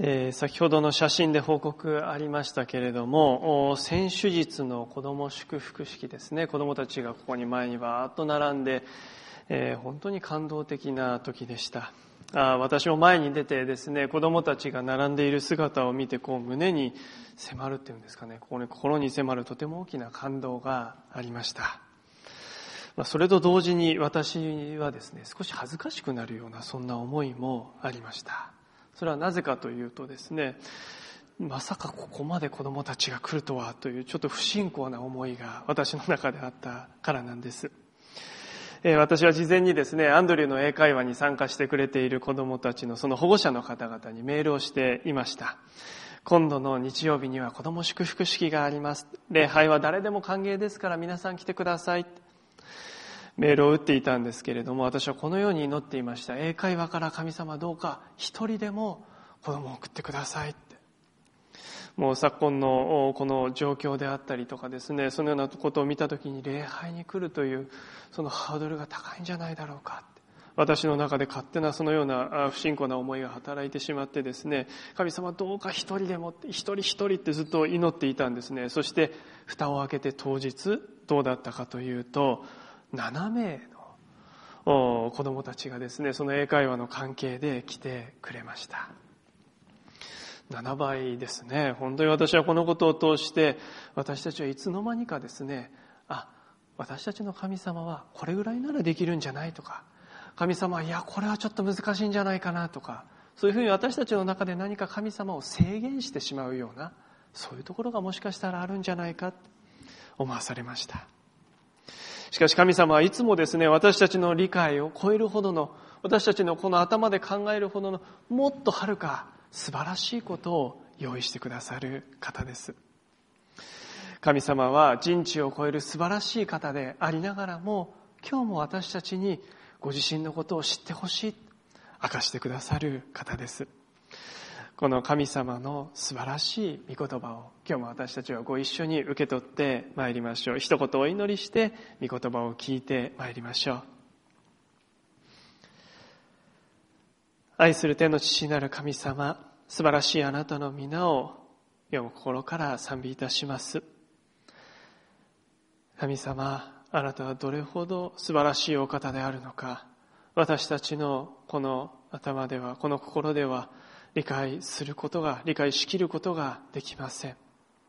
先ほどの写真で報告ありましたけれども、先手日の子ども祝福式ですね。子どもたちがここに前にバーッと並んで、本当に感動的な時でした。私も前に出てですね、子どもたちが並んでいる姿を見て、胸に迫るっていうんですかね、心に迫るとても大きな感動がありました。それと同時に私はですね、少し恥ずかしくなるようなそんな思いもありました。それはなぜかというとですね、まさかここまで子どもたちが来るとはというちょっと不信仰な思いが私の中であったからなんです。私は事前にですね、アンドリューの英会話に参加してくれている子どもたちのその保護者の方々にメールをしていました。今度の日曜日には子ども祝福式があります。礼拝は誰でも歓迎ですから皆さん来てください。メールを打っていたんですけれども、私はこのように祈っていました。英会話から神様どうか一人でも子供を送ってくださいって。もう昨今のこの状況であったりとかですね、そのようなことを見たときに礼拝に来るというそのハードルが高いんじゃないだろうかって。私の中で勝手なそのような不信仰な思いが働いてしまってですね、神様どうか一人でもって一人一人ってずっと祈っていたんですね。そして蓋を開けて当日どうだったかというと、7名の子供たちがですね、その英会話の関係で来てくれました。7倍ですね。本当に私はこのことを通して、私たちはいつの間にかですね、私たちの神様はこれぐらいならできるんじゃないとか、神様はいやこれはちょっと難しいんじゃないかなとか、そういうふうに私たちの中で何か神様を制限してしまうような、そういうところがもしかしたらあるんじゃないかと思わされました。しかし神様はいつもですね、私たちの理解を超えるほどの、私たちのこの頭で考えるほどのもっとはるか素晴らしいことを用意してくださる方です。神様は人知を超える素晴らしい方でありながらも、今日も私たちにご自身のことを知ってほしい、明かしてくださる方です。この神様の素晴らしい御言葉を今日も私たちはご一緒に受け取ってまいりましょう。一言お祈りして御言葉を聞いてまいりましょう。愛する天の父なる神様、素晴らしいあなたの皆を今日も心から賛美いたします。神様、あなたはどれほど素晴らしいお方であるのか、私たちのこの頭では、この心では理解しきることができません。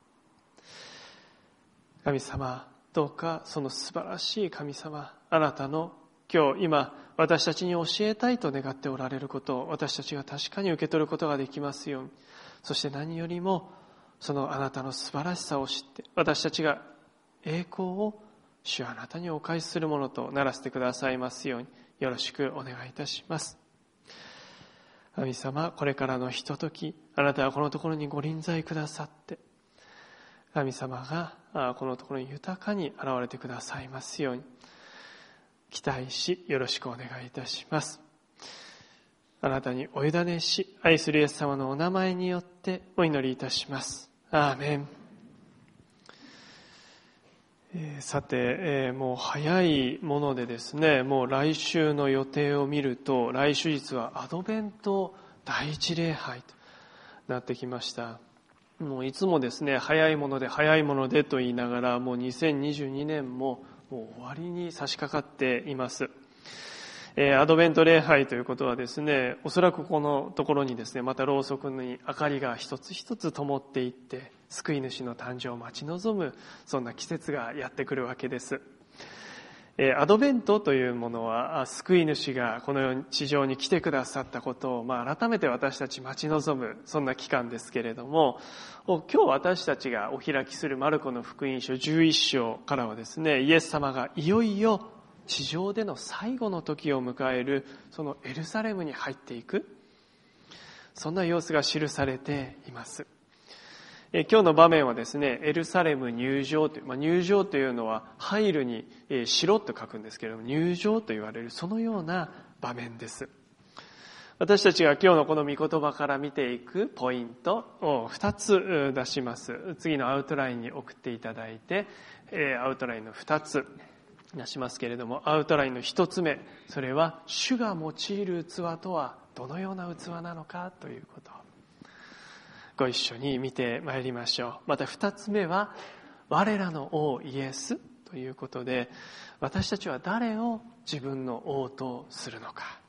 神様、どうかその素晴らしい神様、あなたの今私たちに教えたいと願っておられることを私たちが確かに受け取ることができますように、そして何よりもそのあなたの素晴らしさを知って、私たちが栄光を主あなたにお返しするものとならせてくださいますように、よろしくお願いいたします。神様、これからのひととき、あなたはこのところにご臨在くださって、神様がこのところに豊かに現れてくださいますように期待し、よろしくお願いいたします。あなたにお委ねし、愛するイエス様のお名前によってお祈りいたします。アーメン。さて、もう早いものでですね、もう来週の予定を見ると、来週日はアドベント第一礼拝となってきました。もういつもですね、早いものでと言いながら、もう2022年も終わりに差し掛かっています。アドベント礼拝ということはですね、おそらくこのところにですね、またろうそくに明かりが一つ一つ灯っていって、救い主の誕生を待ち望む、そんな季節がやってくるわけです。アドベントというものは、救い主がこの世に地上に来てくださったことを、改めて私たち待ち望む、そんな期間ですけれども、今日私たちがお開きするマルコの福音書11章からはですね、イエス様がいよいよ地上での最後の時を迎える、そのエルサレムに入っていく、そんな様子が記されています。今日の場面はですね、エルサレム入場という、入場というのは入るに城と書くんですけれども、入場と言われるそのような場面です。私たちが今日のこの御言葉から見ていくポイントを2つ出します。次のアウトラインに送っていただいて、アウトラインの2つ出しますけれども、アウトラインの1つ目、それは主が用いる器とはどのような器なのかということ。 ご一緒に見てまいりましょう。また2つ目は、我らの王イエスということで、私たちは誰を自分の王とするのか。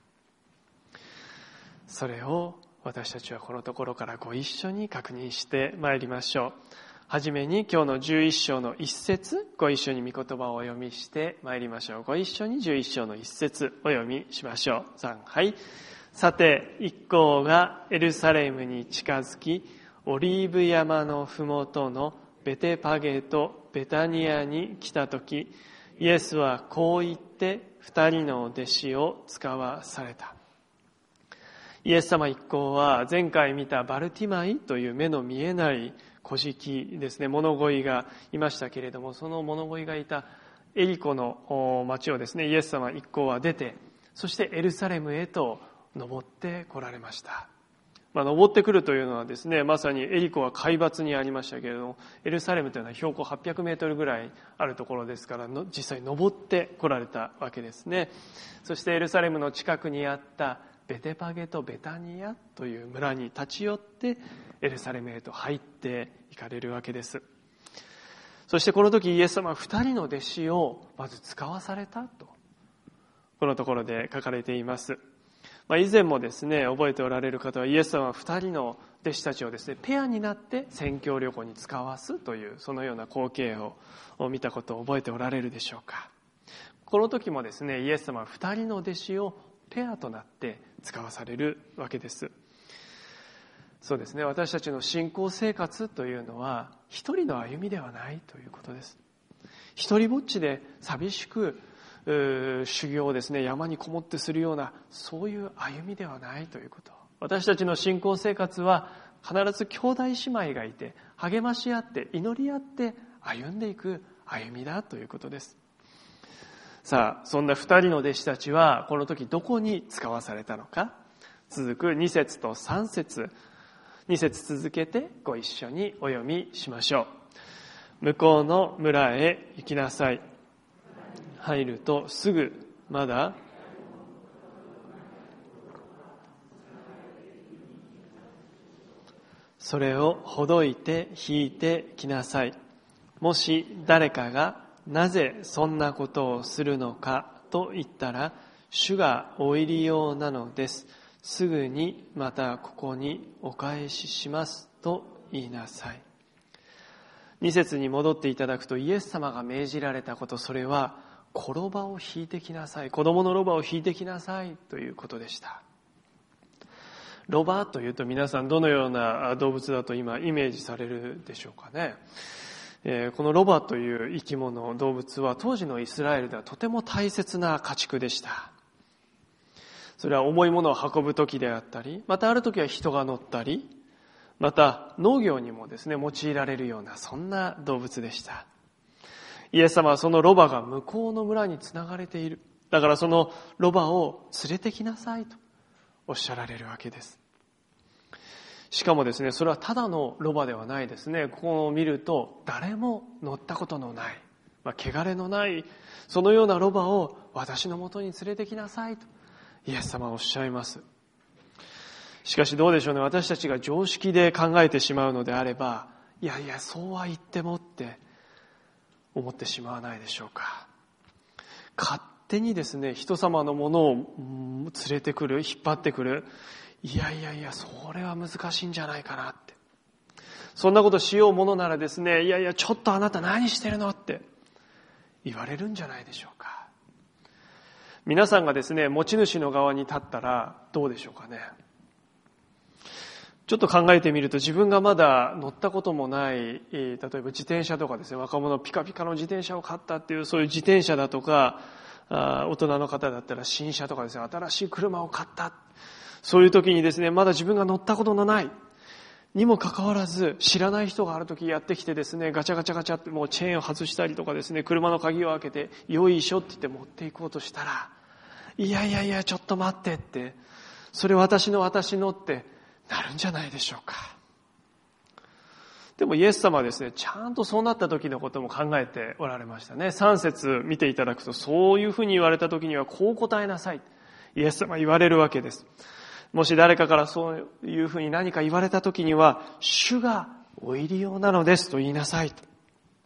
それを私たちはこのところからご一緒に確認してまいりましょう。はじめに今日の11章の1節、ご一緒に御言葉をお読みしてまいりましょう。ご一緒に11章の1節お読みしましょう。3、はい。さて、一行がエルサレムに近づき、オリーブ山のふもとのベテパゲとベタニアに来たとき、イエスはこう言って2人の弟子を使わされた。イエス様一行は前回見たバルティマイという目の見えない孤児ですね、物乞いがいましたけれども、その物乞いがいたエリコの町をですね、イエス様一行は出て、そしてエルサレムへと登って来られました。登ってくるというのはですね、まさにエリコは海抜にありましたけれども、エルサレムというのは標高800メートルぐらいあるところですから、実際登って来られたわけですね。そしてエルサレムの近くにあったベテパゲとベタニアという村に立ち寄ってエルサレムへと入っていかれるわけです。そしてこの時イエス様は2人の弟子をまず使わされたと、このところで書かれています。以前もですね、覚えておられる方はイエス様は2人の弟子たちをですね、ペアになって宣教旅行に使わすという、そのような光景を見たことを覚えておられるでしょうか。この時もですね、イエス様は2人の弟子をペアとなって使わされるわけです。そうですね、私たちの信仰生活というのは一人の歩みではないということです。一人ぼっちで寂しく修行をですね、山にこもってするような、そういう歩みではないということ。私たちの信仰生活は必ず兄弟姉妹がいて、励まし合って祈り合って歩んでいく歩みだということです。さあ、そんな2人の弟子たちはこの時どこに使わされたのか。続く2節と3節、2節続けてご一緒にお読みしましょう。向こうの村へ行きなさい。入るとすぐまだそれをほどいて引いてきなさい。もし誰かがなぜそんなことをするのかと言ったら、主がお入りようなのです。すぐにまたここにお返ししますと言いなさい。2節に戻っていただくと、イエス様が命じられたこと、それは転ばを引いてきなさい。子供のロバを引いてきなさいということでした。ロバというと皆さんどのような動物だと今イメージされるでしょうかね。このロバという生き物、動物は当時のイスラエルではとても大切な家畜でした。それは重いものを運ぶ時であったり、またある時は人が乗ったり、また農業にもですね、用いられるような、そんな動物でした。イエス様はそのロバが向こうの村につながれている。だからそのロバを連れてきなさいとおっしゃられるわけです。しかもですね、それはただのロバではないですね。ここを見ると誰も乗ったことのない、汚れのない、そのようなロバを私のもとに連れてきなさいとイエス様はおっしゃいます。しかしどうでしょうね、私たちが常識で考えてしまうのであれば、いやいやそうは言ってもって思ってしまわないでしょうか。勝手にですね、人様のものを連れてくる、引っ張ってくる、いやいやいや、それは難しいんじゃないかなって。そんなことしようものならですね、いやいや、ちょっとあなた何してるのって言われるんじゃないでしょうか。皆さんがですね、持ち主の側に立ったらどうでしょうかね。ちょっと考えてみると、自分がまだ乗ったこともない、例えば自転車とかですね、若者ピカピカの自転車を買ったっていう、そういう自転車だとか、大人の方だったら新車とかですね、新しい車を買った。そういう時にですね、まだ自分が乗ったことのないにもかかわらず、知らない人がある時やってきてですね、ガチャガチャガチャってもうチェーンを外したりとかですね、車の鍵を開けてよいしょって言って持っていこうとしたら、いやいやいやちょっと待ってって、それ私のってなるんじゃないでしょうか。でもイエス様はですね、ちゃんとそうなった時のことも考えておられましたね。3節見ていただくと、そういうふうに言われた時にはこう答えなさい。イエス様は言われるわけです。 もし誰かからそういうふうに何か言われたときには、主がお入り用なのですと言いなさいと。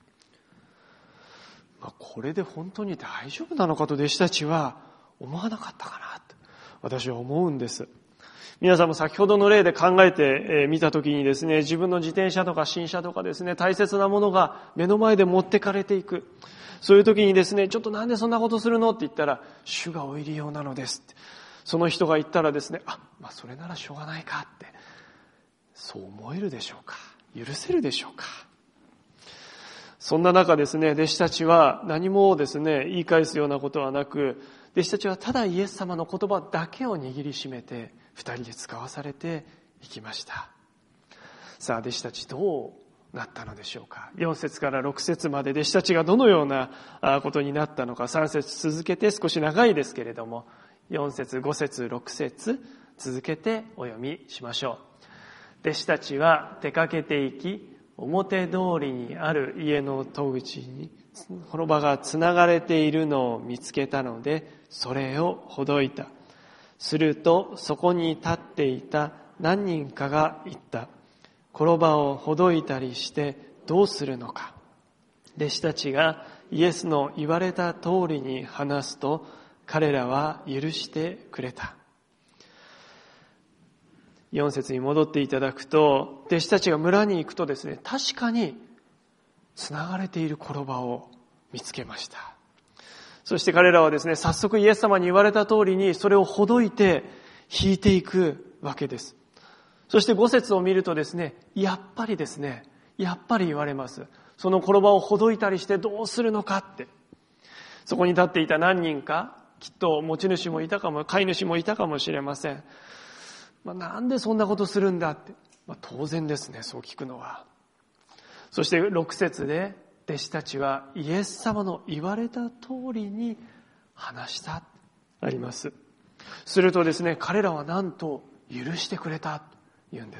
これで本当に大丈夫なのかと弟子たちは思わなかったかなと私は思うんです。皆さんも先ほどの例で考えてみたときにですね、自分の自転車とか新車とかですね、大切なものが目の前で持ってかれていく。そういうときにですね、ちょっとなんでそんなことするのって言ったら、主がお入り用なのですって。その人が言ったらですね、それならしょうがないかって、そう思えるでしょうか。許せるでしょうか。そんな中ですね、弟子たちは何もですね、言い返すようなことはなく、弟子たちはただイエス様の言葉だけを握りしめて、二人で使わされていきました。さあ、弟子たちどうなったのでしょうか。4節から6節まで弟子たちがどのようなことになったのか、3節続けて少し長いですけれども、4節、5節、6節続けてお読みしましょう。弟子たちは出かけていき、表通りにある家の戸口にこの場がつながれているのを見つけたので、それをほどいた。するとそこに立っていた何人かが言った。転ばをほどいたりしてどうするのか。弟子たちがイエスの言われた通りに話すと、彼らは許してくれた。4節に戻っていただくと、弟子たちが村に行くとですね、確かにつながれている転ばを見つけました。そして彼らはですね、早速イエス様に言われた通りにそれをほどいて引いていくわけです。そして5節を見るとですね、やっぱり言われます。その転ばをほどいたりしてどうするのかって。そこに立っていた何人か、きっと持ち主もいたかも、飼い主もいたかもしれません。なんでそんなことするんだって。当然ですね、そう聞くのは。そして6節で弟子たちはイエス様の言われた通りに話したあります。するとですね、彼らはなんと許してくれたと言うんです。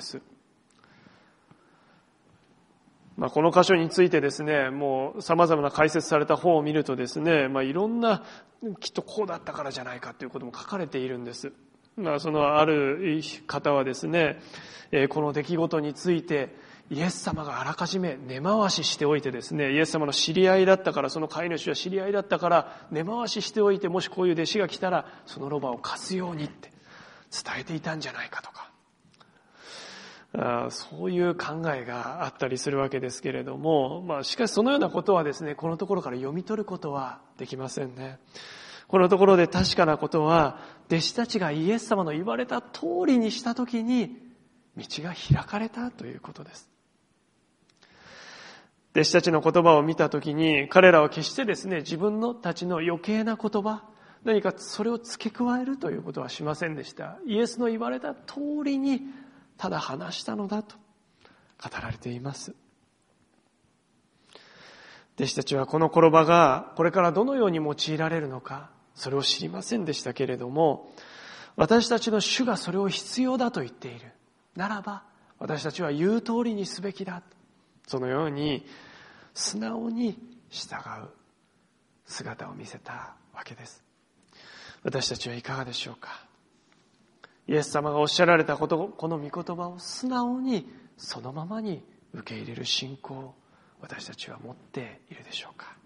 この箇所についてですね、もう様々な解説された本を見るとですね、いろんなきっとこうだったからじゃないかということも書かれているんです。そのある方はですね、この出来事についてイエス様があらかじめ根回ししておいてですね、イエス様の知り合いだったから、その飼い主は知り合いだったから根回ししておいて、もしこういう弟子が来たらそのロバを貸すようにって伝えていたんじゃないかとか、そういう考えがあったりするわけですけれども、しかしそのようなことはですね、このところから読み取ることはできませんね。このところで確かなことは、弟子たちがイエス様の言われた通りにしたときに道が開かれたということです。弟子たちの言葉を見たときに、彼らは決してですね、自分たちの余計な言葉、何かそれを付け加えるということはしませんでした。イエスの言われた通りにただ話したのだと語られています。弟子たちはこの転ばがこれからどのように用いられるのか、それを知りませんでしたけれども、私たちの主がそれを必要だと言っているならば、私たちは言う通りにすべきだ。そのように素直に従う姿を見せたわけです。私たちはいかがでしょうか。イエス様がおっしゃられたこと、この御言葉を素直にそのままに受け入れる信仰を私たちは持っているでしょうか。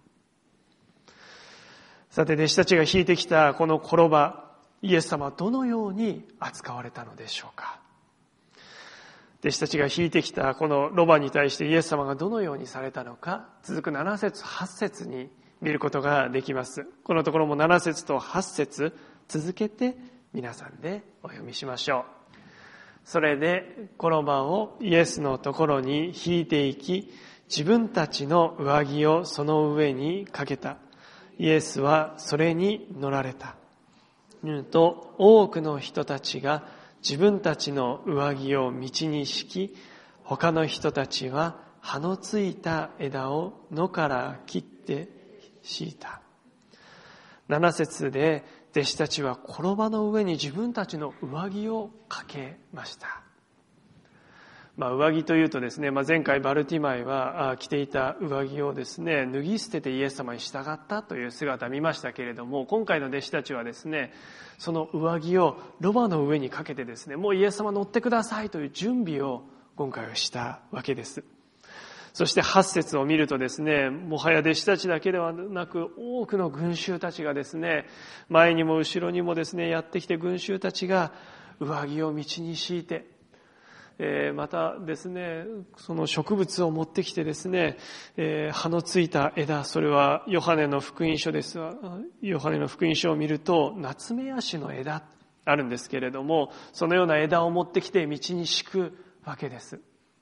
さて、弟子たちが引いてきたこの転ば、イエス様はどのように扱われたのでしょうか。弟子たちが引いてきたこのロバに対してイエス様がどのようにされたのか、続く7節8節に見ることができます。このところも7節と8節続けて皆さんでお読みしましょう。それで転ばをイエスのところに引いていき、自分たちの上着をその上にかけた。イエスはそれに乗られた。と多くの人たちが自分たちの上着を道に敷き、他の人たちは葉のついた枝を野から切って敷いた。7節で弟子たちは転ばの上に自分たちの上着をかけました。 上着というとですね、前回バルティマイは着ていた上着をですね、脱ぎ捨ててイエス様に従ったという姿を見ましたけれども、今回の弟子たちはですね、その上着をロバの上にかけてですね、もうイエス様乗ってくださいという準備を今回はしたわけです。そして8節を見るとですね、もはや弟子たちだけではなく多くの群衆たちがですね、前にも後ろにもですね、やってきて群衆たちが上着を道に敷いて、またですね、その植物を持ってきてですね、葉のついた枝、それはヨハネの福音書ですが、ヨハネの福音書を見ると、ナツメヤシの枝あるんですけれども、そのような枝を持ってきて道に敷くわけです。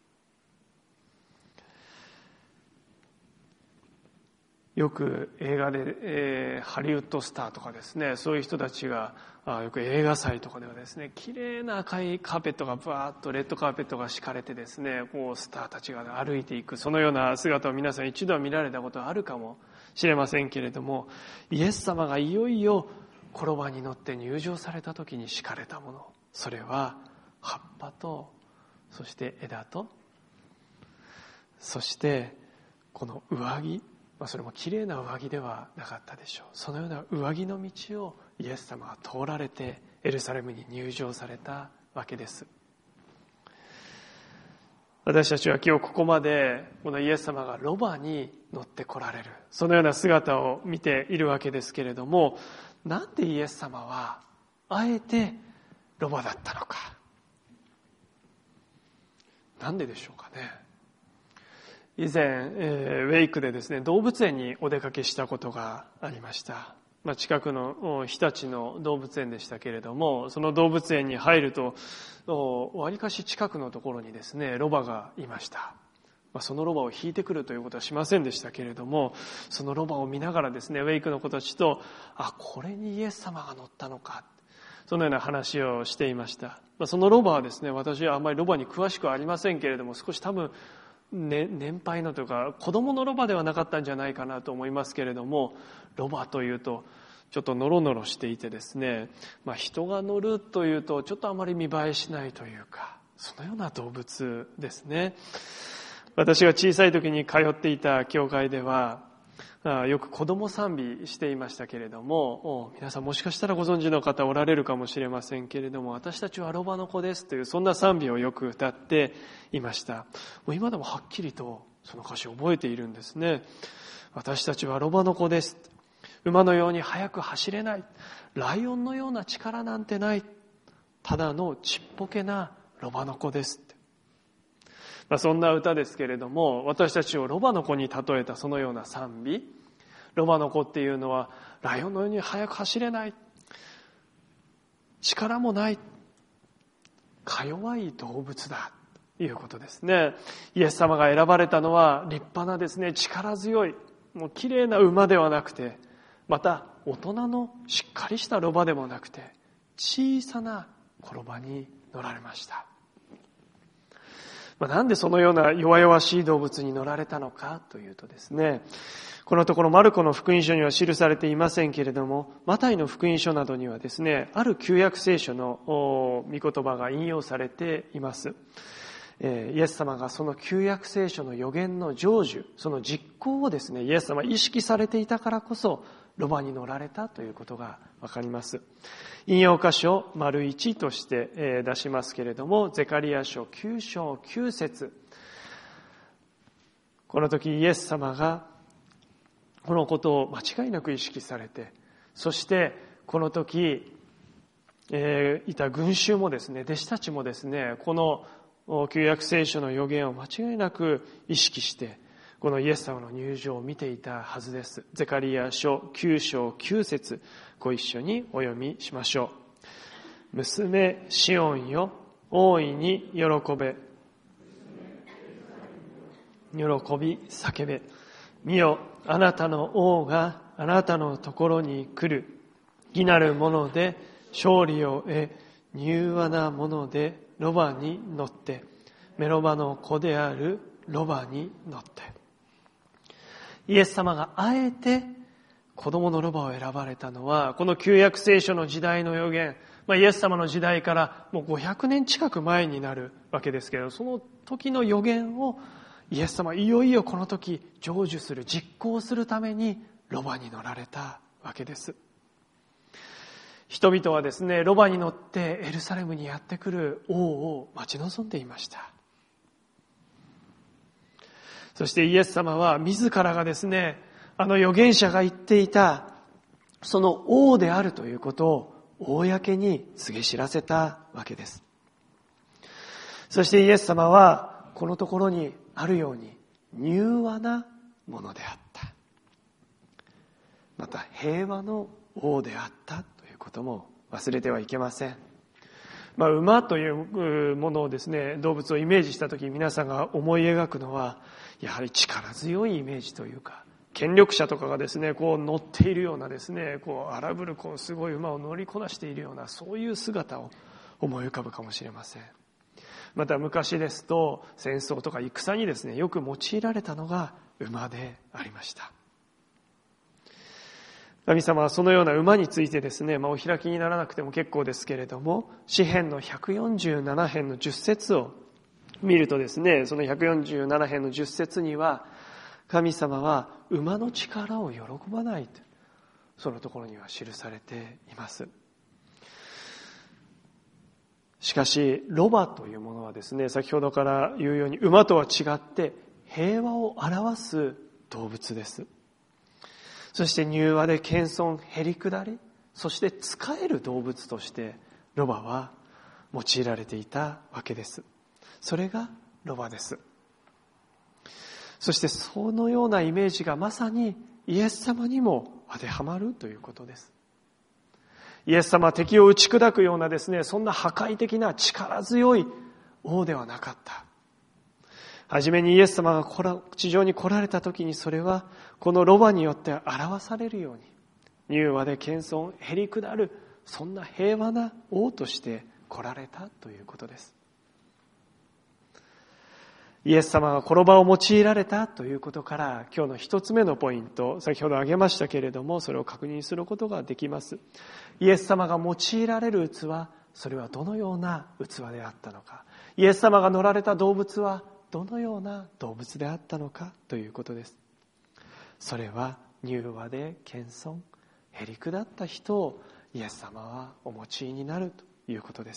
よく映画で、ハリウッドスターとかですね、そういう人たちがよく映画祭とかではですね、綺麗な赤いカーペットがバーッとレッドカーペットが敷かれてですね、こうスターたちが歩いていく、そのような姿を皆さん一度は見られたことはあるかもしれませんけれども、イエス様がいよいよ転ばに乗って入場された時に敷かれたもの、それは葉っぱと、そして枝と、そしてこの上着、それも綺麗な上着ではなかったでしょう。そのような上着の道をイエス様が通られてエルサレムに入場されたわけです。私たちは今日ここまでこのイエス様がロバに乗って来られる、そのような姿を見ているわけですけれども、なんでイエス様はあえてロバだったのか。なんででしょうかね。以前、ウェイクでですね、動物園にお出かけしたことがありました。近くの日立の動物園でしたけれども、その動物園に入ると、わりかし近くのところにですね、ロバがいました。そのロバを引いてくるということはしませんでしたけれども、そのロバを見ながらですね、ウェイクの子たちと、これにイエス様が乗ったのか、そのような話をしていました。そのロバはですね、私はあまりロバに詳しくはありませんけれども、少し多分、年配のというか子供のロバではなかったんじゃないかなと思いますけれども、ロバというとちょっとノロノロしていてですね、人が乗るというとちょっとあまり見栄えしないというか、そのような動物ですね。私が小さい時に通っていた教会ではよく子供賛美していましたけれども、皆さんもしかしたらご存知の方おられるかもしれませんけれども、私たちはロバの子ですというそんな賛美をよく歌っていました。もう今でもはっきりとその歌詞を覚えているんですね。私たちはロバの子です。馬のように速く走れない。ライオンのような力なんてない。ただのちっぽけなロバの子です。そんな歌ですけれども、私たちをロバの子に例えたそのような賛美、ロバの子っていうのはライオンのように速く走れない、力もない、か弱い動物だということですね。イエス様が選ばれたのは立派なですね、力強い、もう綺麗な馬ではなくて、また大人のしっかりしたロバでもなくて、小さなロバに乗られました。なんでそのような弱々しい動物に乗られたのかというとですね、このところマルコの福音書には記されていませんけれども、マタイの福音書などにはですね、ある旧約聖書の御言葉が引用されています。イエス様がその旧約聖書の預言の成就、その実行をですね、イエス様は意識されていたからこそ、ロバに乗られたということがわかります。引用箇所、丸1として出しますけれども、ゼカリヤ書9章9節。この時イエス様がこのことを間違いなく意識されて、そしてこの時、いた群衆もですね、弟子たちもですね、この旧約聖書の預言を間違いなく意識して、このイエス様の入場を見ていたはずです。ゼカリヤ書9章9節、ご一緒にお読みしましょう。娘シオンよ、大いに喜べ。喜び叫べ。見よ、あなたの王があなたのところに来る。義なるもので勝利を得、柔和なものでロバに乗って、メロバの子であるロバに乗って。イエス様があえて子供のロバを選ばれたのは、この旧約聖書の時代の預言、 イエス様の時代からもう500年近く前になるわけですけれど、その時の予言をイエス様はいよいよこの時成就する、実行するためにロバに乗られたわけです。人々はですね、ロバに乗ってエルサレムにやってくる王を待ち望んでいました。そしてイエス様は自らがですね、あの預言者が言っていたその王であるということを公に告げ知らせたわけです。そしてイエス様はこのところにあるように柔和なものであった。また平和の王であったということも忘れてはいけません。馬というものをですね、動物をイメージしたときに皆さんが思い描くのはやはり力強いイメージというか、権力者とかがですね、こう乗っているようなですね、こう荒ぶるこうすごい馬を乗りこなしているような、そういう姿を思い浮かぶかもしれません。また昔ですと戦争とか戦にですね、よく用いられたのが馬でありました。神様はそのような馬についてですね、お開きにならなくても結構ですけれども、詩編の147編の10節を見るとですね、その147編の10節には、神様は馬の力を喜ばないと、そのところには記されています。しかしロバというものはですね、先ほどから言うように馬とは違って平和を表す動物です。そして柔和で謙遜、へりくだり、そして仕える動物としてロバは用いられていたわけです。それがロバです。そしてそのようなイメージがまさにイエス様にも当てはまるということです。イエス様は敵を打ち砕くようなですね、そんな破壊的な力強い王ではなかった。はじめにイエス様が地上に来られた時に、それはこのロバによって表されるように、柔和で謙遜、へりくだる、そんな平和な王として来られたということです。イエス様がこの場を用いられたということから、今日の一つ目のポイント、先ほど挙げましたけれども、それを確認することができます。イエス様が用いられる器、それはどのような器であったのか。イエス様が乗られた動物はどのような動物であったのかということです。それは柔和で謙遜、へりくだった人をイエス様はお持ちになるということです。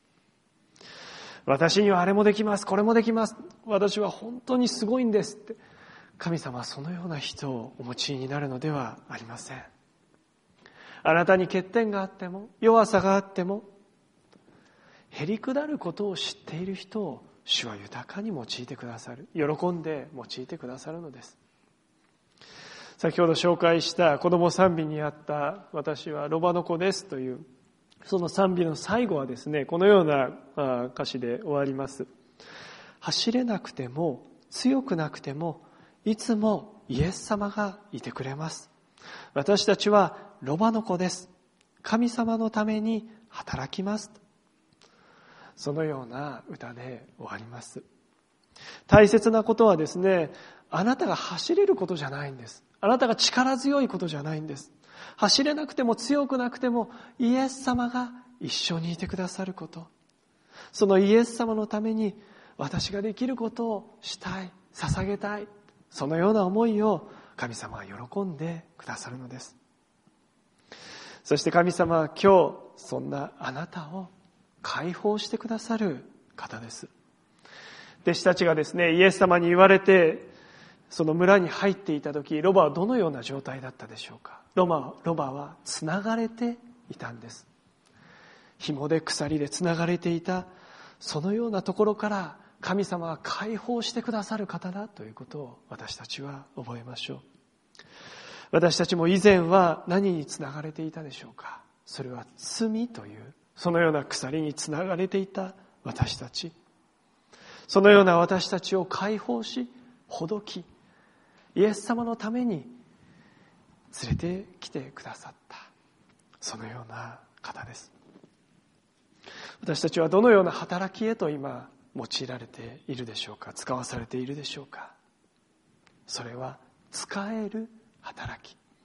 私にはあれもできます、これもできます、私は本当にすごいんですって、神様はそのような人をお持ちになるのではありません。あなたに欠点があっても、弱さがあっても、へりくだることを知っている人を主は豊かに用いてくださる、喜んで用いてくださるのです。先ほど紹介した子供賛美にあった、私はロバの子ですというその賛美の最後はですね、このような歌詞で終わります。走れなくても強くなくてもいつもイエス様がいてくれます。私たちはロバの子です。神様のために働きます。そのような歌で終わります。大切なことはですね、あなたが走れることじゃないんです。あなたが力強いことじゃないんです。走れなくても強くなくてもイエス様が一緒にいてくださること、そのイエス様のために私ができることをしたい、捧げたい、そのような思いを神様は喜んでくださるのです。そして神様は今日そんなあなたを解放してくださる方です。弟子たちがですね、イエス様に言われてその村に入っていた時、ロバはどのような状態だったでしょうか。ロバはつながれていたんです。紐で鎖でつながれていた、そのようなところから神様は解放してくださる方だということを私たちは覚えましょう。私たちも以前は何につながれていたでしょうか。それは罪というそのような鎖につながれていた私たち、そのような私たちを解放しほどき、イエス様のために連れてきてくださった、そのような方です。私たちはどのような働きへと今用いられているでしょうか。使わされているでしょうか。それは使える働き、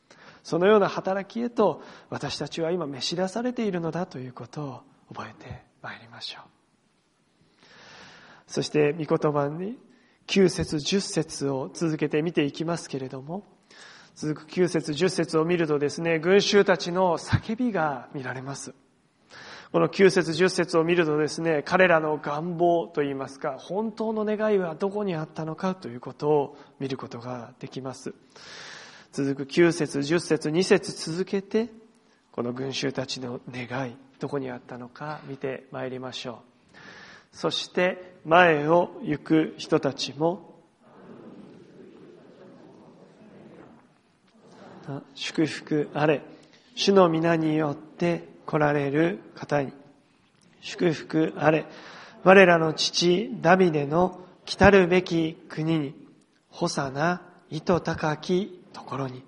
そのような働きへと私たちは今召し出されているのだということを覚えてまいりましょう。そして御言葉に9節10節を続けて見ていきますけれども、続く9節10節を見るとですね、群衆たちの叫びが見られます。この9節10節を見るとですね、彼らの願望といいますか、本当の願いはどこにあったのかということを見ることができます。続く9節10節2節続けて、この群衆たちの願い、どこにあったのか見てまいりましょう。そして前を行く人たちも、祝福あれ、主の皆によって来られる方に。祝福あれ、我らの父ダビデの来たるべき国に、ホサナ、糸高きところに。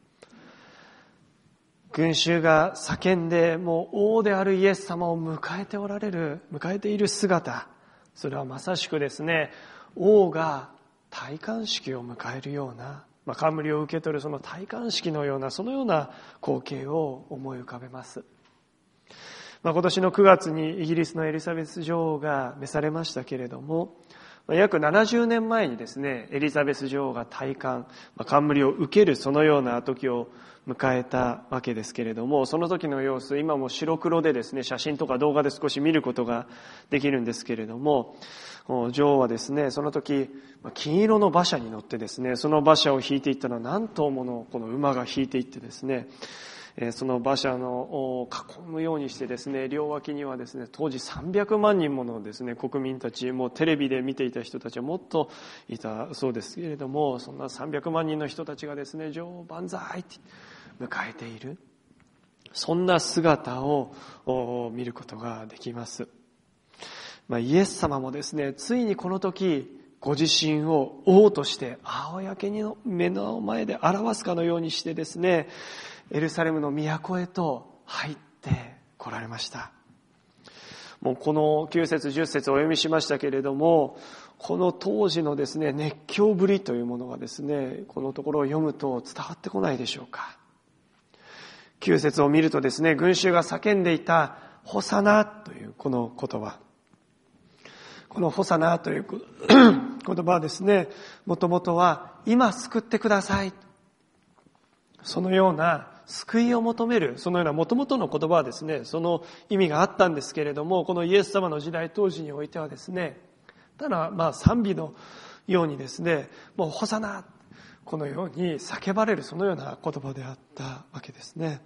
群衆が叫んで、もう王であるイエス様を迎えている姿、それはまさしくですね、王が戴冠式を迎えるような、冠を受け取るその戴冠式のような、そのような光景を思い浮かべます。今年の9月にイギリスのエリザベス女王が召されましたけれども、約70年前にですね、エリザベス女王が戴冠、冠を受けるそのような時を迎えたわけですけれども、その時の様子、今も白黒でですね、写真とか動画で少し見ることができるんですけれども、女王はですね、その時、金色の馬車に乗ってですね、その馬車を引いていったのは何頭ものこの馬が引いていってですね、その馬車の囲むようにしてですね、両脇にはですね、当時300万人ものですね、国民たち、もうテレビで見ていた人たちはもっといたそうですけれども、そんな300万人の人たちがですね、女王万歳って迎えている、そんな姿を見ることができます。イエス様もですね、ついにこの時、ご自身を王として青焼けの目の前で表すかのようにしてですね、エルサレムの都へと入って来られました。もうこの9節10節をお読みしましたけれども、この当時のですね、熱狂ぶりというものがですね、このところを読むと伝わってこないでしょうか。9節を見るとですね、群衆が叫んでいたホサナというこの言葉。このホサナという言葉はですね、もともとは今救ってください、そのような救いを求める、そのようなもともとの言葉はですね、その意味があったんですけれども、このイエス様の時代当時においてはですね、ただ賛美のようにですね、もうホサナ、このように叫ばれる、そのような言葉であったわけですね。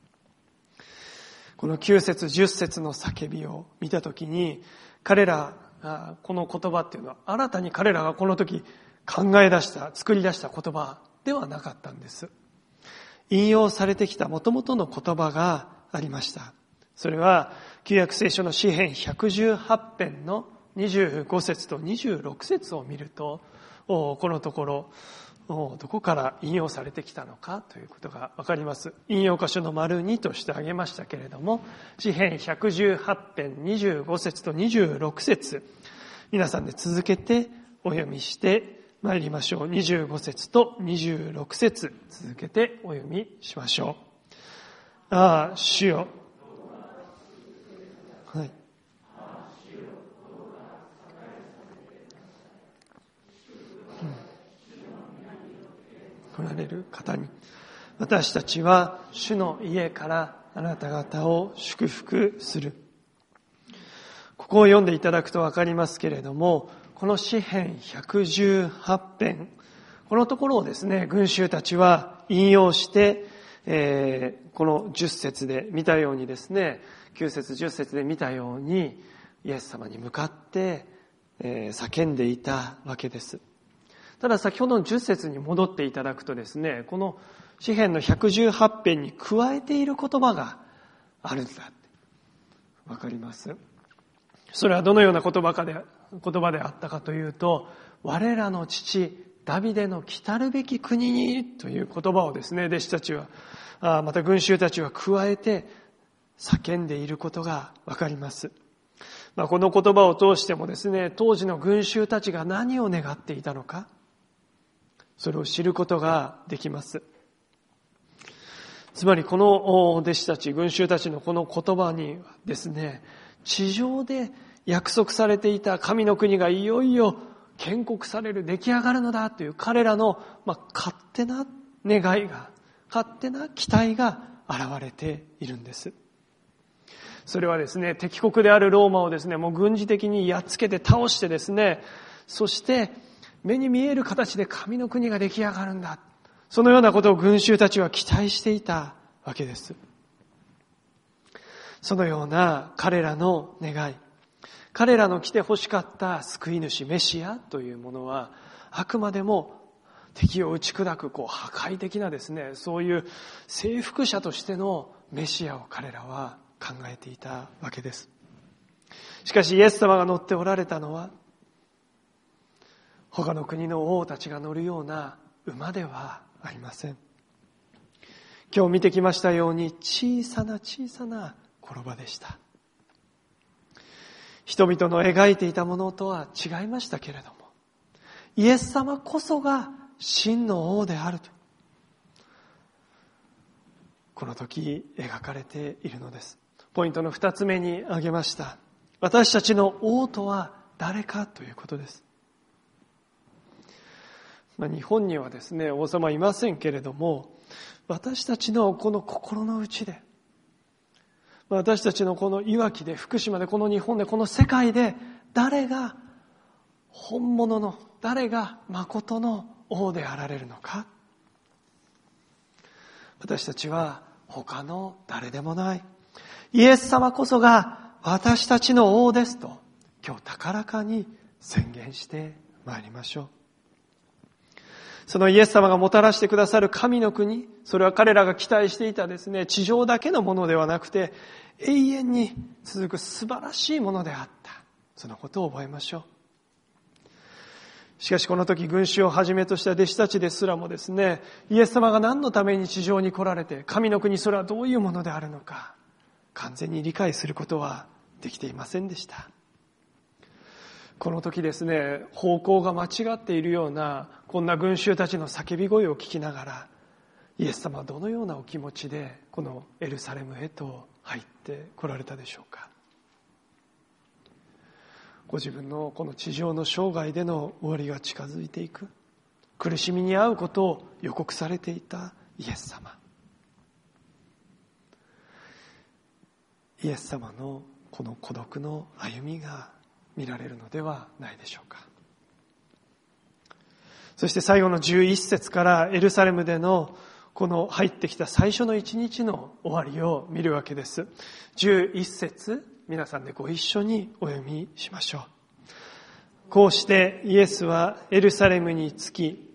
この9節10節の叫びを見たときに、彼らがこの言葉っていうのは新たに彼らがこの時考え出した、作り出した言葉ではなかったんです。引用されてきた元々の言葉がありました。それは旧約聖書の詩編118編の25節と26節を見ると、このところどこから引用されてきたのかということがわかります。引用箇所の丸2として挙げましたけれども、詩編118編25節と26節、皆さんで続けてお読みして参りましょう。25節と26節続けてお読みしましょう。ああ、主よ。はい。来られる方に、私たちは主の家からあなた方を祝福する。ここを読んでいただくとわかりますけれども、この詩編118編、このところをですね、群衆たちは引用して、この10節で見たようにですね、9節10節で見たように、イエス様に向かって、叫んでいたわけです。ただ先ほどの10節に戻っていただくとですね、この詩編の118編に加えている言葉があるんだ。わかります？それはどのような言葉であったかというと、我らの父ダビデの来たるべき国にという言葉をですね、弟子たちは、また群衆たちは加えて叫んでいることがわかります。この言葉を通してもですね、当時の群衆たちが何を願っていたのか、それを知ることができます。 つまりこの弟子たち、群衆たちのこの言葉にはですね、地上で約束されていた神の国がいよいよ建国される、出来上がるのだという彼らの、勝手な願いが、勝手な期待が現れているんです。それはですね、敵国であるローマをですね、もう軍事的にやっつけて倒してですね、そして目に見える形で神の国が出来上がるんだ。そのようなことを群衆たちは期待していたわけです。そのような彼らの願い、彼らの来て欲しかった救い主メシアというものは、あくまでも敵を打ち砕く破壊的なですね、そういう征服者としてのメシアを彼らは考えていたわけです。しかしイエス様が乗っておられたのは、他の国の王たちが乗るような馬ではありません。今日見てきましたように、小さな小さな転ばでした。人々の描いていたものとは違いましたけれども、イエス様こそが真の王であると、この時描かれているのです。ポイントの2つ目に挙げました。私たちの王とは誰かということです。日本にはですね、王様いませんけれども、私たちのこの心の内で、私たちのこのいわきで、福島で、この日本で、この世界で、誰が本物の、誰が誠の王であられるのか。私たちは他の誰でもない、イエス様こそが私たちの王ですと、今日高らかに宣言してまいりましょう。そのイエス様がもたらしてくださる神の国、それは彼らが期待していたですね、地上だけのものではなくて、永遠に続く素晴らしいものであった。そのことを覚えましょう。しかしこの時、群衆をはじめとした弟子たちですらもですね、イエス様が何のために地上に来られて、神の国それはどういうものであるのか、完全に理解することはできていませんでした。この時ですね、方向が間違っているような、こんな群衆たちの叫び声を聞きながら、イエス様はどのようなお気持ちで、このエルサレムへと入って来られたでしょうか。ご自分のこの地上の生涯での終わりが近づいていく、苦しみに遭うことを予告されていたイエス様。イエス様のこの孤独の歩みが見られるのではないでしょうか。そして最後の11節からエルサレムでのこの入ってきた最初の一日の終わりを見るわけです。11節、皆さんでご一緒にお読みしましょう。こうしてイエスはエルサレムに着き、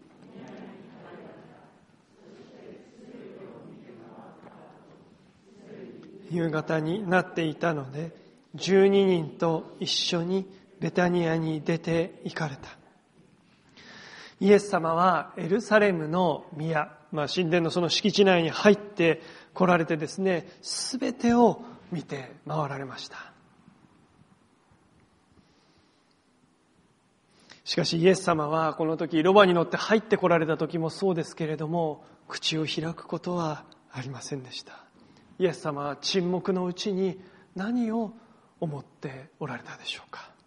夕方になっていたので、12人と一緒にベタニアに出て行かれた。イエス様はエルサレムの宮、神殿のその敷地内に入って来られてですね、すべてを見て回られました。しかしイエス様はこの時、ロバに乗って入って来られた時もそうですけれども、口を開くことはありませんでした。イエス様は沈黙のうちに何を思っておられたでしょうか。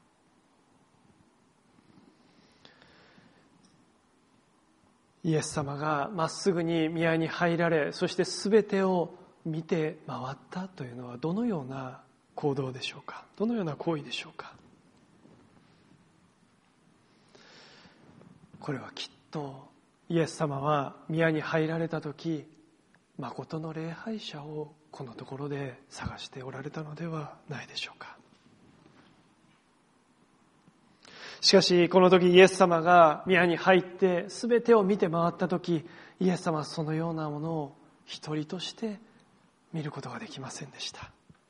イエス様がまっすぐに宮に入られ、そしてすべてを見て回ったというのはどのような行動でしょうか。どのような行為でしょうか。これはきっとイエス様は宮に入られたとき、誠の礼拝者をこのところで探しておられたのではないでしょうか。しかしこの時イエス様が宮に入って全てを見て回った時、イエス様はそのようなものを一人として見ることができませんでした。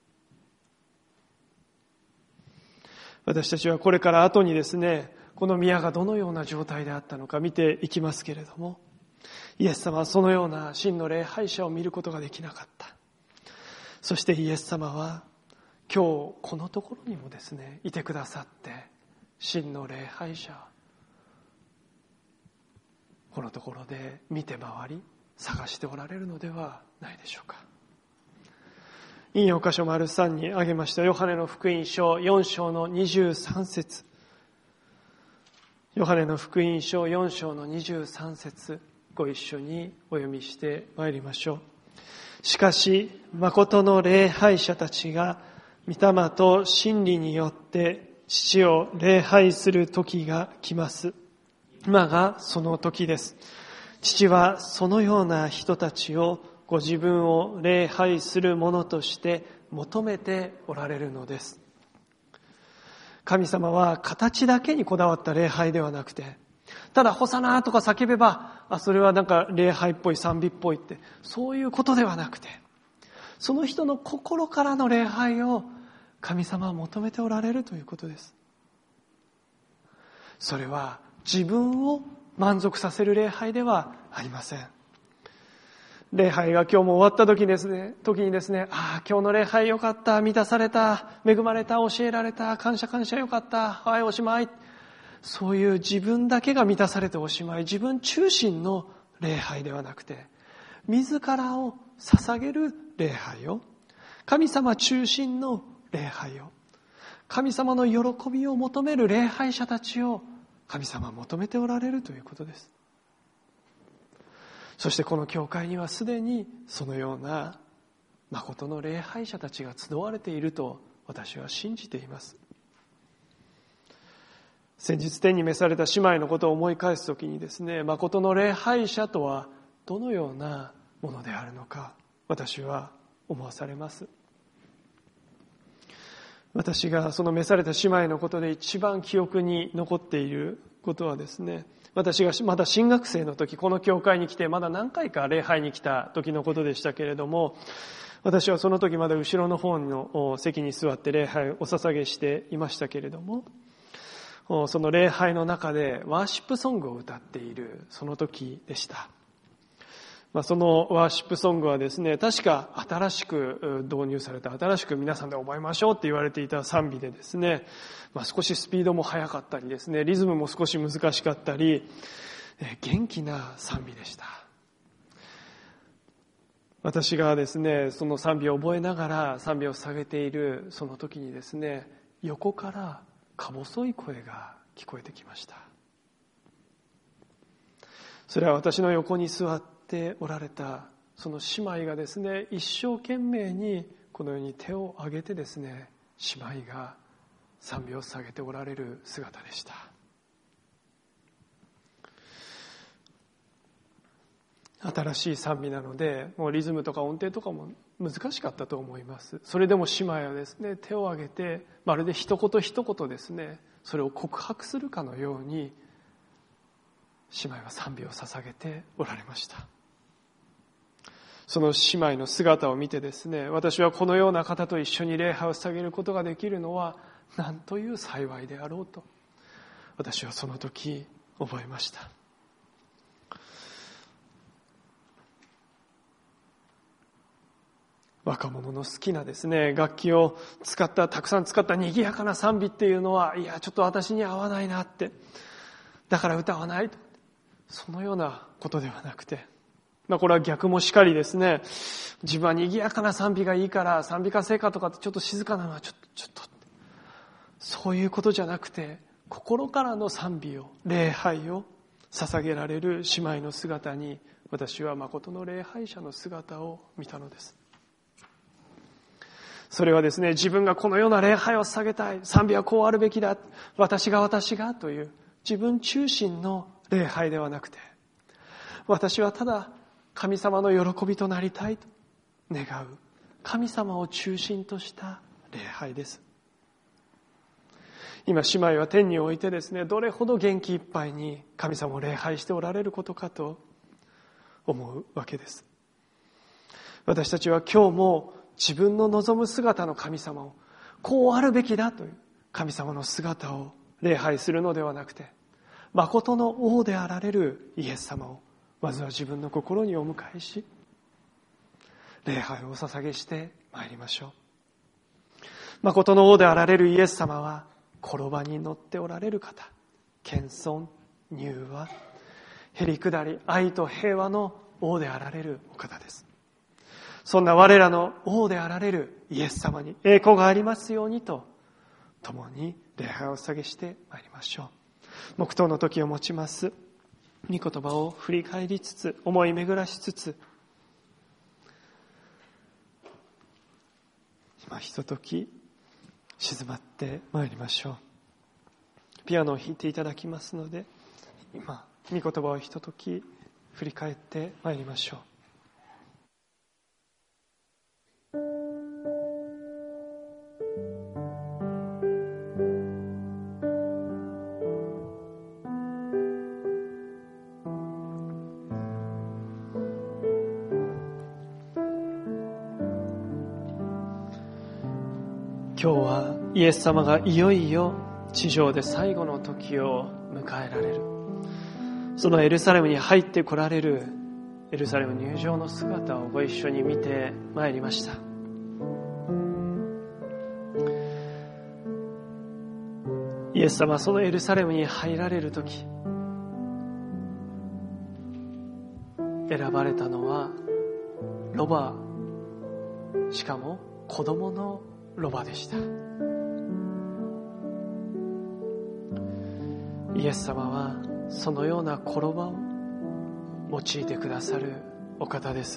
私たちはこれから後にですね、この宮がどのような状態であったのか見ていきますけれども、イエス様はそのような真の礼拝者を見ることができなかった。そしてイエス様は今日このところにもですね、いてくださって、真の礼拝者、このところで見て回り、 探しておられるのではないでしょうか。引用箇所丸3に挙げましたヨハネの福音書4章の23節。ヨハネの福音書4章の23節、ご一緒にお読みしてまいりましょう。しかし、誠の礼拝者たちが、御霊と真理によって父を礼拝する時が来ます。今がその時です。父はそのような人たちをご自分を礼拝するものとして求めておられるのです。神様は形だけにこだわった礼拝ではなくて、ただホサナとか叫べば、それはなんか礼拝っぽい、賛美っぽいって、そういうことではなくて、その人の心からの礼拝を神様は求めておられるということです。それは自分を満足させる礼拝ではありません。礼拝が今日も終わった時にですね、今日の礼拝よかった、満たされた、恵まれた、教えられた、感謝よかった、はい、おしまい。そういう自分だけが満たされておしまい、自分中心の礼拝ではなくて、自らを捧げる礼拝を、神様中心の礼拝を、神様の喜びを求める礼拝者たちを神様は求めておられるということです。そしてこの教会にはすでにそのような誠の礼拝者たちが集われていると私は信じています。先日天に召された姉妹のことを思い返すときにですね、誠の礼拝者とはどのようなものであるのか、私は思わされます。私がその召された姉妹のことで一番記憶に残っていることはですね、私がまだ新学生の時、この教会に来てまだ何回か礼拝に来た時のことでしたけれども、私はその時まだ後ろの方の席に座って礼拝をお捧げしていましたけれども、その礼拝の中でワーシップソングを歌っているその時でした。そのワーシップソングはですね、確か新しく導入された、新しく皆さんで覚えましょうって言われていた賛美でですね、少しスピードも速かったりですね、リズムも少し難しかったり、元気な賛美でした。私がですね、その賛美を覚えながら賛美を捧げているその時にですね、横からか細い声が聞こえてきました。それは私の横に座っておられたその姉妹がですね、一生懸命にこのように手を挙げてですね、姉妹が賛美を捧げておられる姿でした。新しい賛美なので、もうリズムとか音程とかも難しかったと思います。それでも姉妹はですね、手を挙げて、まるで一言一言ですね、それを告白するかのように、姉妹は賛美を捧げておられました。その姉妹の姿を見てですね、私はこのような方と一緒に礼拝を捧げることができるのは、なんという幸いであろうと、私はその時覚えました。若者の好きなですね、楽器をたくさん使った賑やかな賛美っていうのは、いや、ちょっと私に合わないなって、だから歌わないと、そのようなことではなくて、これは逆もしかりですね、自分は賑やかな賛美がいいから賛美歌聖歌とかってちょっと静かなのはちょっとそういうことじゃなくて、心からの賛美を、礼拝を捧げられる姉妹の姿に、私は誠の礼拝者の姿を見たのです。それはですね、自分がこのような礼拝を捧げたい、賛美はこうあるべきだ、私がという自分中心の礼拝ではなくて、私はただ神様の喜びとなりたいと願う神様を中心とした礼拝です。今姉妹は天においてですね、どれほど元気いっぱいに神様を礼拝しておられることかと思うわけです。私たちは今日も自分の望む姿の神様を、こうあるべきだという神様の姿を礼拝するのではなくて、誠の王であられるイエス様をまずは自分の心にお迎えし、礼拝をお捧げしてまいりましょう。誠の王であられるイエス様は、転ばに乗っておられる方、謙遜、柔和、へりくだり、愛と平和の王であられるお方です。そんな我らの王であられるイエス様に栄光がありますようにと、共に礼拝を捧げしてまいりましょう。黙祷の時を持ちます。御言葉を振り返りつつ、思い巡らしつつ、今ひととき静まってまいりましょう。ピアノを弾いていただきますので、今御言葉をひととき振り返ってまいりましょう。今日はイエス様がいよいよ地上で最後の時を迎えられる、そのエルサレムに入ってこられるエルサレム入場の姿をご一緒に見てまいりました。イエス様はそのエルサレムに入られる時、選ばれたのはロバ、しかも子供のロバでした。イエス様はそのような子ロバを用いてくださるお方です。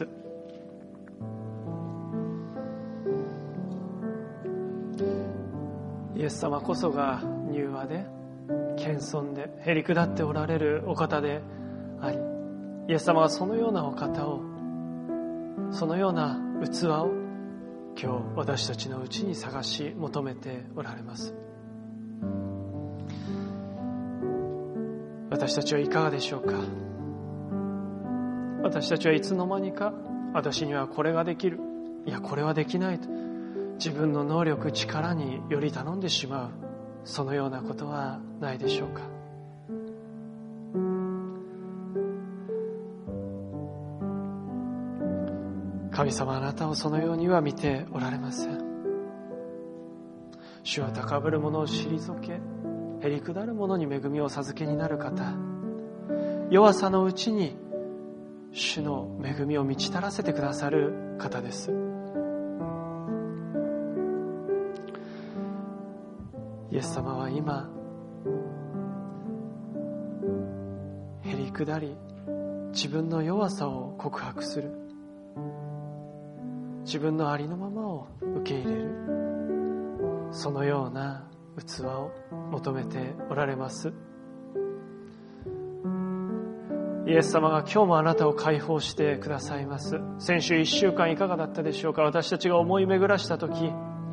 イエス様こそが柔和で謙遜でへりくだっておられるお方であり、イエス様はそのようなお方を、そのような器を今日私たちのうちに探し求めておられます。私たちはいかがでしょうか。私たちはいつの間にか、私にはこれができる、いやこれはできないと、自分の能力、力により頼んでしまう、そのようなことはないでしょうか。神様、あなたをそのようには見ておられません。主は高ぶる者を退け、へりくだる者に恵みを授けになる方、弱さのうちに主の恵みを満ち足らせてくださる方です。イエス様は今、へりくだり、自分の弱さを告白する、自分のありのままを受け入れる、そのような器を求めておられます。イエス様が今日もあなたを解放してくださいます。先週1週間いかがだったでしょうか。私たちが思い巡らしたとき、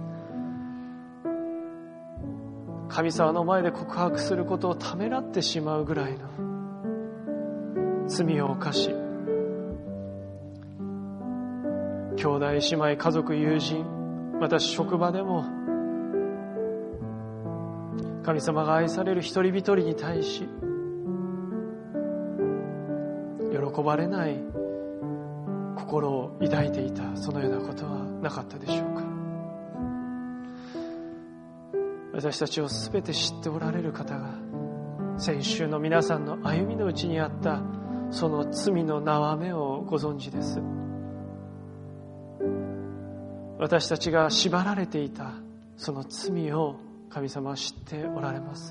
神様の前で告白することをためらってしまうぐらいの罪を犯し、兄弟姉妹家族友人、私職場でも神様が愛される一人一人に対し喜ばれない心を抱いていた、そのようなことはなかったでしょうか。私たちをすべて知っておられる方が、先週の皆さんの歩みのうちにあったその罪の縄目をご存知です。私たちが縛られていたその罪を神様は知っておられます。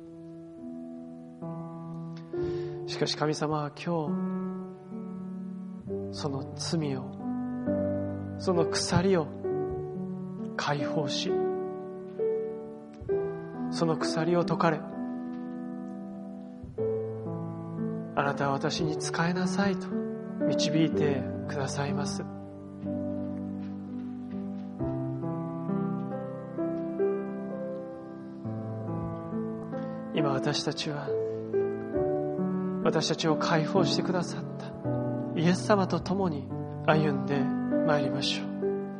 しかし神様は今日、その罪を、その鎖を解放し、その鎖を解かれ、あなたは私に仕えなさいと導いてくださいます。今私たちは、私たちを解放してくださったイエス様と共に歩んでまいりましょう。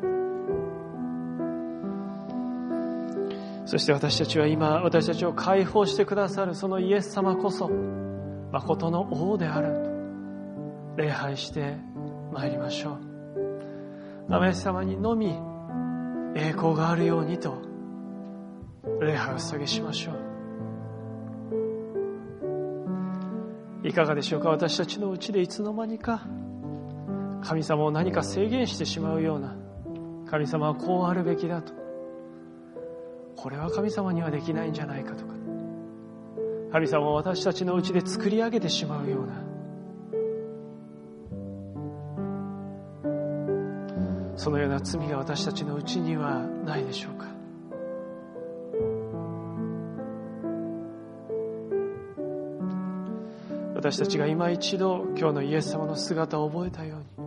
そして私たちは今、私たちを解放してくださるそのイエス様こそ誠の王であると礼拝してまいりましょう。イエス様にのみ栄光があるようにと礼拝を捧げしましょう。いかがでしょうか。私たちのうちでいつの間にか神様を何か制限してしまうような、神様はこうあるべきだと、これは神様にはできないんじゃないかとか、神様を私たちのうちで作り上げてしまうような、そのような罪が私たちのうちにはないでしょうか。私たちが今一度今日のイエス様の姿を覚えたように、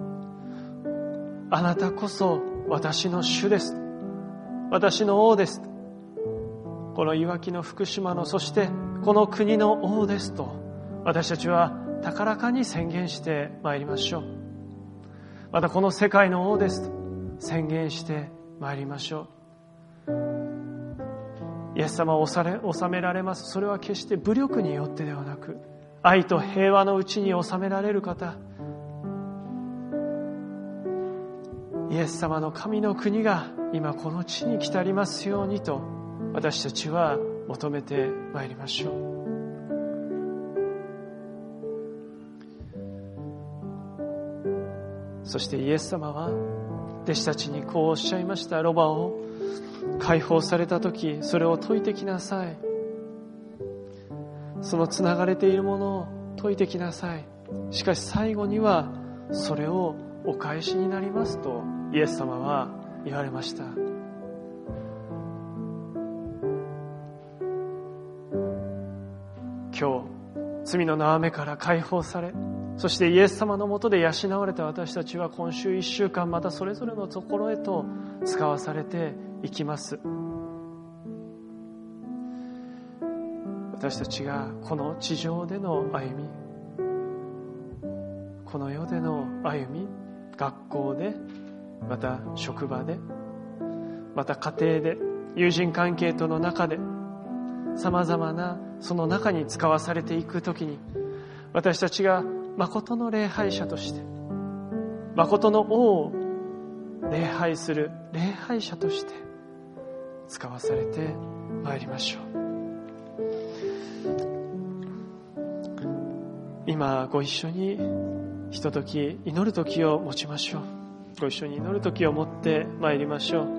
あなたこそ私の主です、私の王です、このいわきの福島の、そしてこの国の王ですと、私たちは高らかに宣言してまいりましょう。またこの世界の王ですと宣言してまいりましょう。イエス様を治められます。それは決して武力によってではなく、愛と平和のうちに治められる方、イエス様の神の国が今この地に来たりますようにと、私たちは求めてまいりましょう。そしてイエス様は弟子たちにこうおっしゃいました。ロバを解放された時、それを解いてきなさい。そのつながれているものを解いてきなさい。しかし最後にはそれをお返しになりますとイエス様は言われました。今日罪の縄目から解放され、そしてイエス様のもとで養われた私たちは今週1週間またそれぞれのところへと使わされていきます。私たちがこの地上での歩み、この世での歩み、学校で、また職場で、また家庭で、友人関係との中で、様々なその中に使わされていくときに、私たちが誠の礼拝者として、誠の王を礼拝する礼拝者として使わされてまいりましょう。今ご一緒にひととき祈る時を持ちましょう。ご一緒に祈る時を持ってまいりましょう。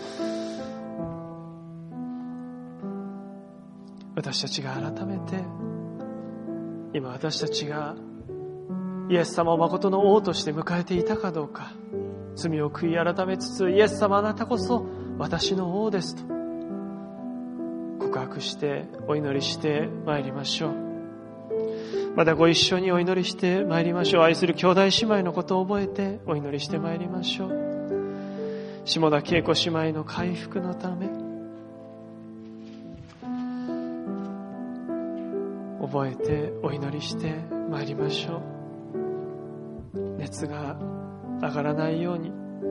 私たちが改めて、今私たちがイエス様を誠の王として迎えていたかどうか、罪を悔い改めつつ、イエス様あなたこそ私の王ですと告白してお祈りしてまいりましょう。またご一緒にお祈りしてまいりましょう。愛する兄弟姉妹のことを覚えてお祈りしてまいりましょう。下田恵子姉妹の回復のため覚えてお祈りしてまいりましょう。熱が上がらないように、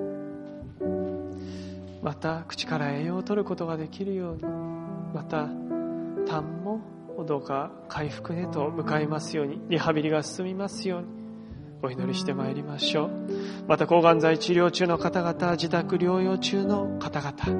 また口から栄養を取ることができるように、また痰もどうか回復へと向かいますように、リハビリが進みますようにお祈りしてまいりましょう。また抗がん剤治療中の方々、自宅療養中の方々、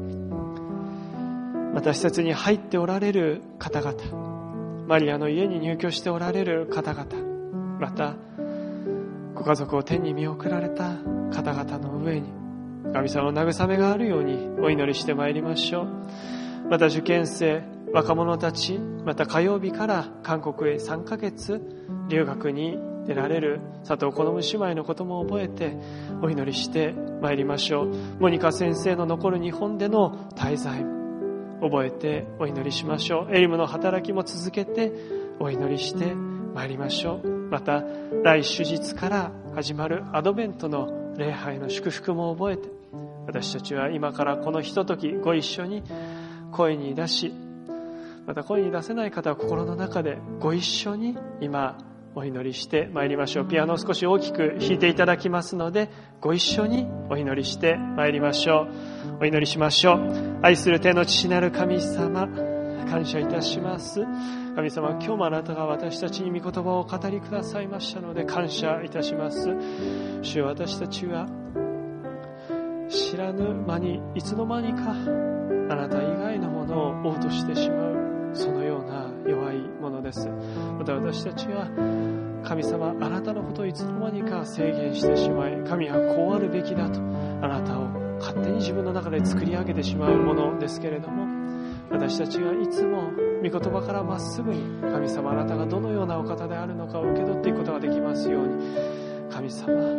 また施設に入っておられる方々、マリアの家に入居しておられる方々、またご家族を天に見送られた方々の上に神様の慰めがあるようにお祈りしてまいりましょう。また受験生、若者たち、また火曜日から韓国へ3ヶ月留学に出られる佐藤好姉妹のことも覚えてお祈りしてまいりましょう。モニカ先生の残る日本での滞在覚えてお祈りしましょう。エリムの働きも続けてお祈りしてまいりましょう。また来主日から始まるアドベントの礼拝の祝福も覚えて、私たちは今からこのひとときご一緒に声に出し、また声に出せない方は心の中でご一緒に今お祈りしてまいりましょう。ピアノを少し大きく弾いていただきますので、ご一緒にお祈りしてまいりましょう。お祈りしましょう。愛する天の父なる神様、感謝いたします。神様、今日もあなたが私たちに御言葉を語りくださいましたので感謝いたします。主よ、私たちは知らぬ間にいつの間にかあなた以外のものを王としてしまう、そのような弱いものです。また私たちは神様、あなたのことをいつの間にか制限してしまい、神はこうあるべきだとあなたを勝手に自分の中で作り上げてしまうものですけれども、私たちがいつも御言葉からまっすぐに神様、あなたがどのようなお方であるのかを受け取っていくことができますように、神様、ど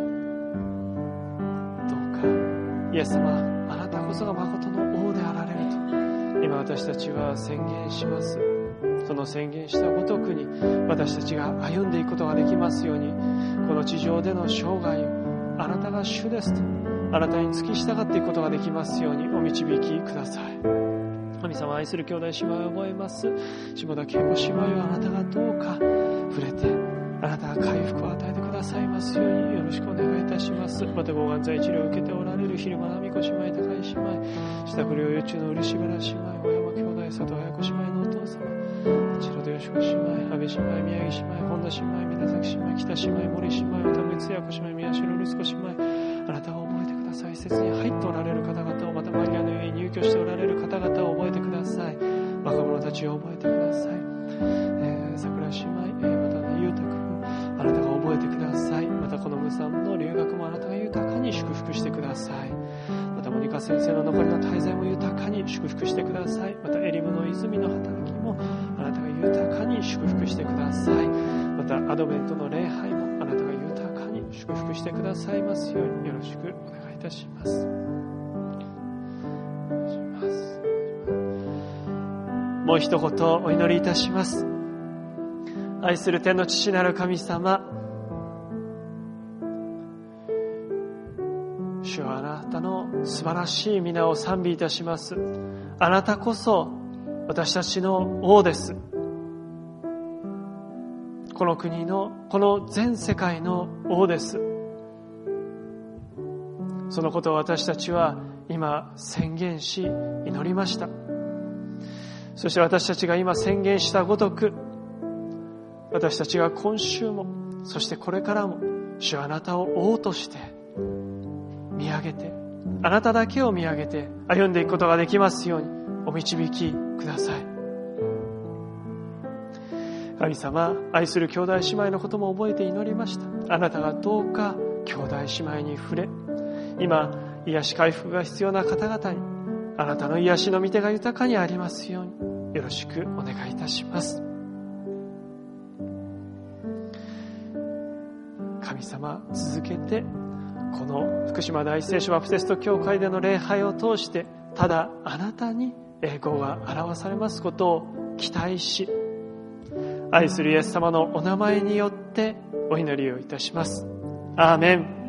うかイエス様、あなたこそが誠の王であられると今私たちは宣言します。その宣言したごとくに私たちが歩んでいくことができますように、この地上での生涯をあなたが主ですとあなたに付き従っていくことができますようにお導きください。神様、愛する兄弟姉妹を覚えます。下田恵子姉妹をあなたがどうか触れて、あなたが回復を与えてくださいますようによろしくお願いいたします。また抗がん剤治療を受けておられる昼間奈美子姉妹、高井姉妹、自宅療養中の漆原姉妹、小山兄弟、佐藤綾子姉妹のお父様、白戸よしこ姉妹、安倍姉妹、宮城姉妹、本田姉妹、皆崎姉妹、北姉妹、森姉妹、渡辺津也子姉妹、宮代律子姉妹、あなたが覚えてください。施設に入っておられる方々を、またマリアの家に入居しておられる方々を覚えてください。若者たちを覚えてください。桜姉妹、また裕太君、あなたが覚えてください。またこの無産の留学もあなたが豊かに祝福してください。またモニカ先生の残りの滞在も豊かに祝福してください。またエリムの泉の働きもあなたが豊かに祝福してください。またアドベントの礼拝もあなたが豊かに祝福してくださいますようによろしくお願いいたします。もう一言お祈りいたします。愛する天の父なる神様、主はあなたの素晴らしい皆を賛美いたします。あなたこそ私たちの王です。この国の、この全世界の王です。そのことを私たちは今宣言し祈りました。そして私たちが今宣言したごとく、私たちが今週も、そしてこれからも、主はあなたを王として見上げて、あなただけを見上げて歩んでいくことができますようにお導きください。神様、愛する兄弟姉妹のことも覚えて祈りました。あなたがどうか兄弟姉妹に触れ、今癒し回復が必要な方々にあなたの癒しの御手が豊かにありますようによろしくお願いいたします。神様、続けてこの福島第一聖書バプテスト教会での礼拝を通してただあなたに栄光が表されますことを期待し、愛するイエス様のお名前によってお祈りをいたします。アーメン。